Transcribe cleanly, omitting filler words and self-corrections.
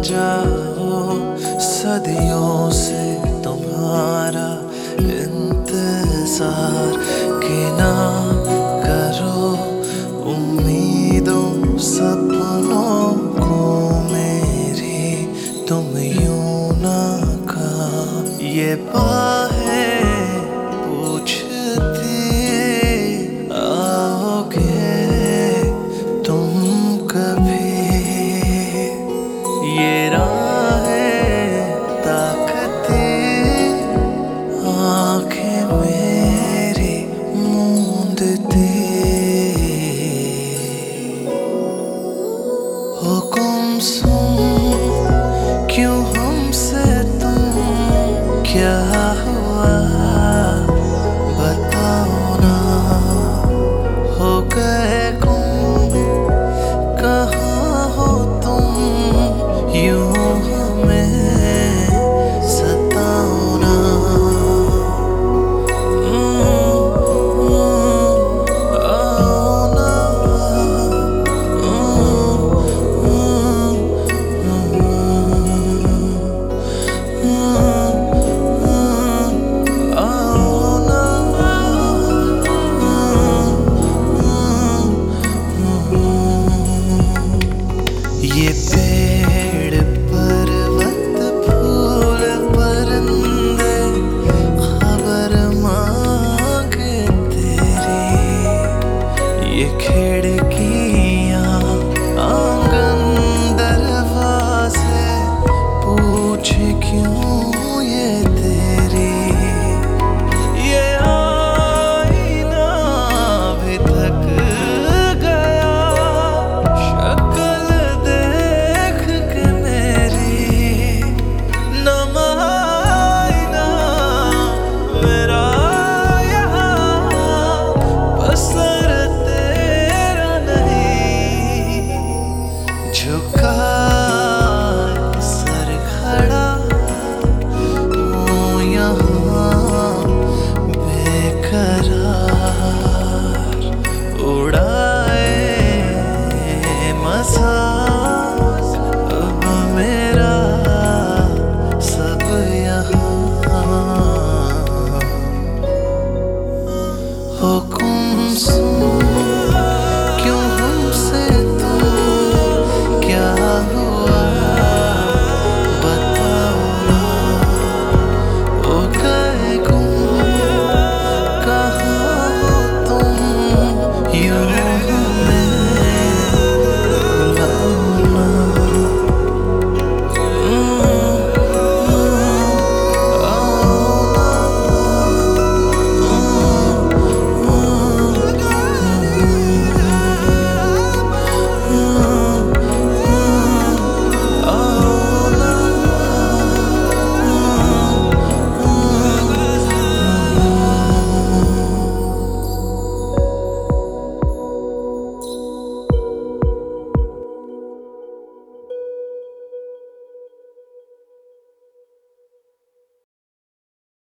जाओ, सदियों से तुम्हारा इंतजार कि ना करो उम्मीदों सपनों को मेरी तुम यूं ना कहा। ये बाहें पूछती आओगे तुम कभी, ये राहें ताकती आंखें मेरी मूंदती। हो गुमसुम क्यों हमसे तुम, क्या हुआ बताओ ना। हो गए गुम कहाँ हो तुम, यूं हमें सताओ ना। आओ ना, आओ ना। ये पेड़ पर्वत फूल परिंदे खबर मांगे तेरी, ये खिड़कियां आंगन दरवाजे पूछे क्यों ये तेरी। ये आईना भी थक गया शक्ल देख के मेरी, नम आईना मेरा यहाँ बसर तेरा नहीं। झुका